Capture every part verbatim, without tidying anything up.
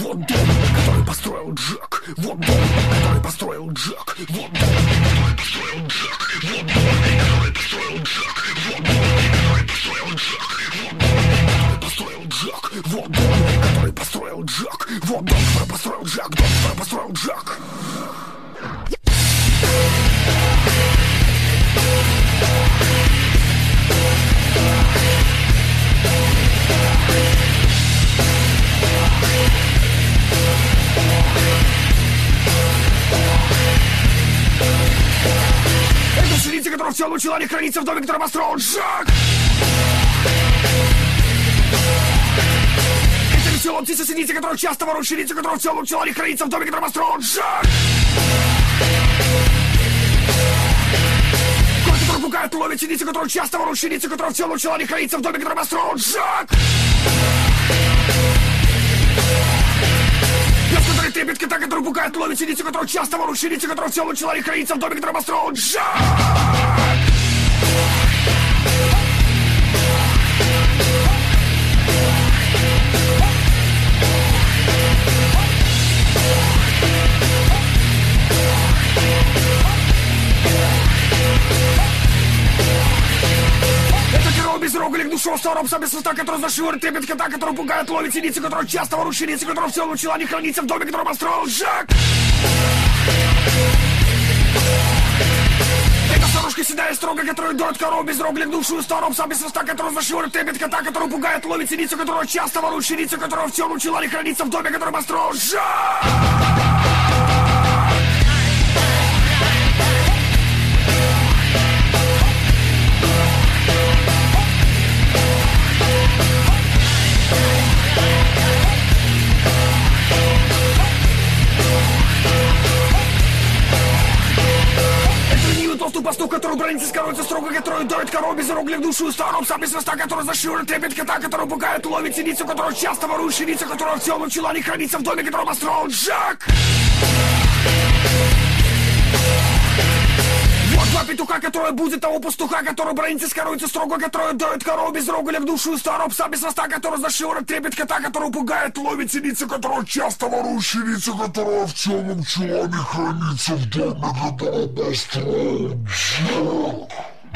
Вот дом, который построил Джек. Вот дом, который построил Джек. Вот дом, который построил Джек. Вот дом, который построил Джек. Вот дом, который построил Джек. Вот дом, который построил Джек. Вот дом, который построил Джек. Вот дом, который построил Джек. Дом, который построил Джек. Это пшеница, которая в темном чулане хранится в доме, который построил Джек. Это веселая птица синица, которая часто ворует пшеницу, которая в темном чулане хранится в доме, который построил Джек. Кот, который пугает, ловит синицу, которая часто ворует пшеницу, которая в темном чулане хранится в доме, который построил Джек. Пес, который трепет кота, который пугает, ловит синицу, которая часто ворует пшеницу, которая в темном чулане хранится в доме, который построил Джек. Без рога или душевного старого пса без хвоста, который зашивает, трепет кота, который пугает, ловит синицу, который часто ворует пшеницу, который в темном чулане хранится в доме, который построил Джек. Это старушка седая строго, которая дует корову без рога, легнувшую старого пса без хвоста, который зашивает, трепет кота, который пугает, ловит синицу, который часто ворует пшеницу, который в темном чулане хранится в доме, который построил Джек. Толстую пастух, который бронится с коровицей строго, который дует корову без рог, легнувшую старого пса без хвоста, который зашивает, трепет кота, который пугает, ловит синицу, который часто ворует пшеницу, которая в темном чулане хранится в доме, который построил Джек. Вот два петуха, которые будет того пастуха, который бронится с коровицей строго, который дует корову без рога, легнувшую старого пса без хвоста, который зашивает, трепет кота, который пугает, ловит синицу, которая часто ворует пшеницу, которая в темном чулане хранится в доме, который построил Джек.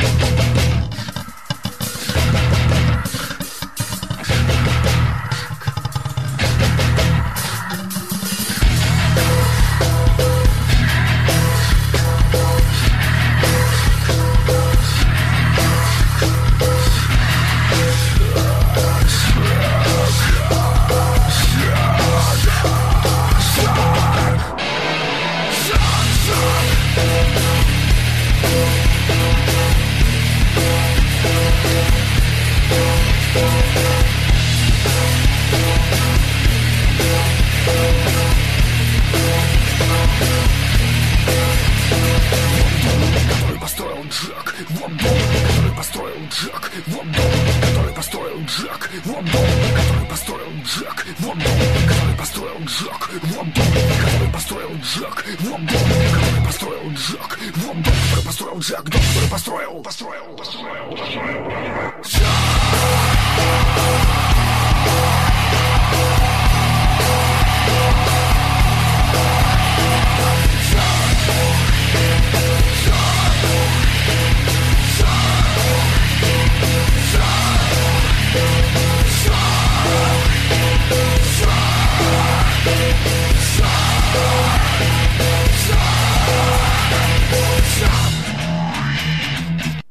Джек, дом, который построил, построил, построил, построил, построил.